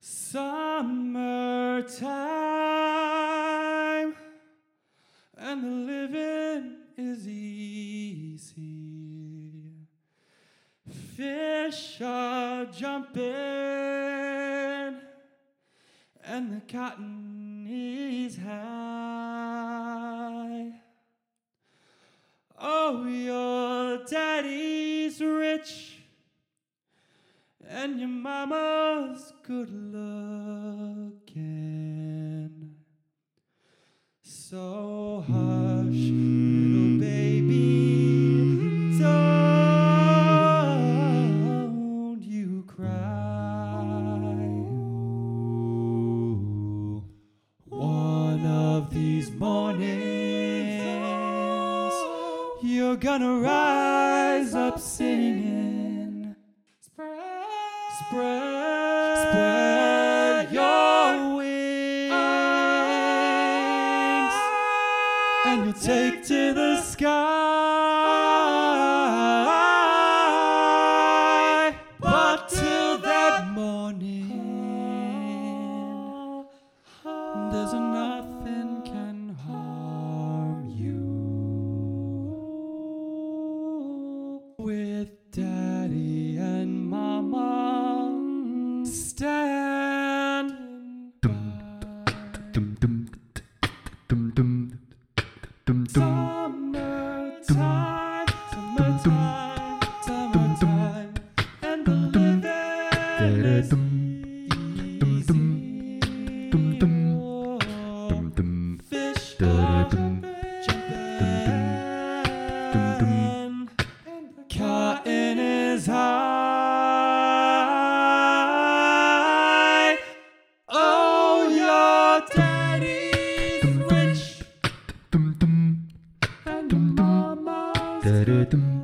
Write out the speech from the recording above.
Summertime, and the living is easy. Fish are jumping, and the cotton is high. Oh, your daddy's rich, and your mama's good looking. So hush, little baby, don't you cry. One of these mornings, you're gonna rise up singing. Spread your wings, and you'll take to the sky. But till that morning, there's nothing can harm you. With Daddy and Mama standing by. Summertime, and the living is easy. Fish are jumping, cotton is high. Oh, your daddy's rich, and your mama's